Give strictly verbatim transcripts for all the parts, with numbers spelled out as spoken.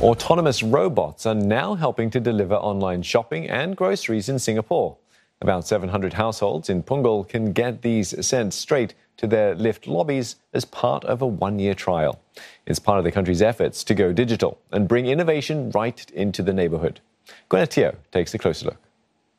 Autonomous robots are now helping to deliver online shopping and groceries in Singapore. About seven hundred households in Punggol can get these sent straight to their lift lobbies as part of a one-year trial. It's part of the country's efforts to go digital and bring innovation right into the neighbourhood. Gwyneth Teo takes a closer look.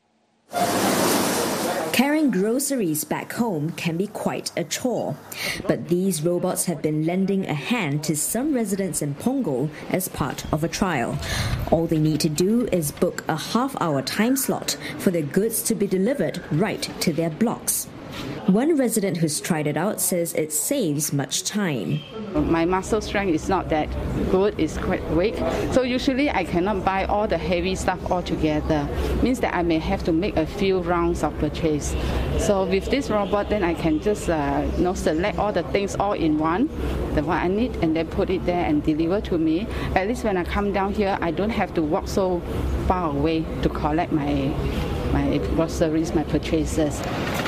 Carrying groceries back home can be quite a chore. But these robots have been lending a hand to some residents in Punggol as part of a trial. All they need to do is book a half-hour time slot for their goods to be delivered right to their blocks. One resident who's tried it out says it saves much time. My muscle strength is not that good, it's quite weak. So usually I cannot buy all the heavy stuff all together. Means that I may have to make a few rounds of purchase. So with this robot, then I can just uh, you know, select all the things all in one, the one I need, and then put it there and deliver to me. At least when I come down here, I don't have to walk so far away to collect my, my groceries, my purchases.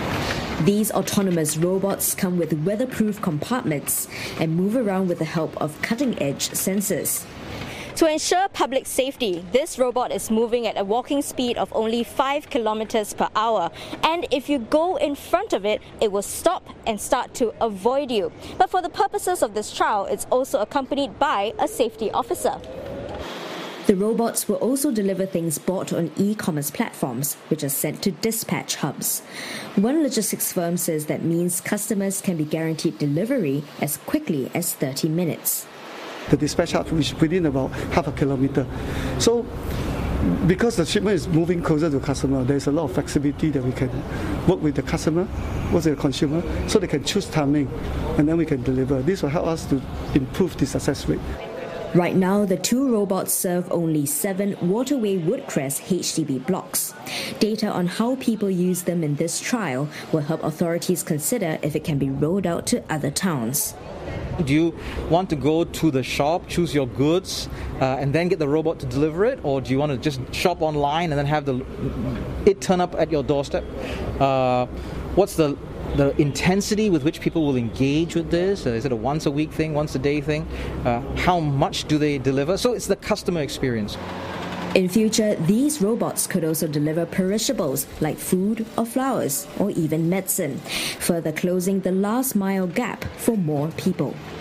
These autonomous robots come with weatherproof compartments and move around with the help of cutting-edge sensors. To ensure public safety, this robot is moving at a walking speed of only five kilometers per hour. And if you go in front of it, it will stop and start to avoid you. But for the purposes of this trial, it's also accompanied by a safety officer. The robots will also deliver things bought on e-commerce platforms, which are sent to dispatch hubs. One logistics firm says that means customers can be guaranteed delivery as quickly as thirty minutes. The dispatch hub is within about half a kilometer. So, because the shipment is moving closer to the customer, there's a lot of flexibility that we can work with the customer, work with the consumer, so they can choose timing, and then we can deliver. This will help us to improve the success rate. Right now, the two robots serve only seven Waterway Woodcrest H D B blocks. Data on how people use them in this trial will help authorities consider if it can be rolled out to other towns. Do you want to go to the shop, choose your goods, uh, and then get the robot to deliver it? Or do you want to just shop online and then have the it turn up at your doorstep? Uh, what's the the intensity with which people will engage with this? Uh, is it a once a week thing, once a day thing? Uh, how much do they deliver? So it's the customer experience. In future, these robots could also deliver perishables like food or flowers or even medicine, further closing the last mile gap for more people.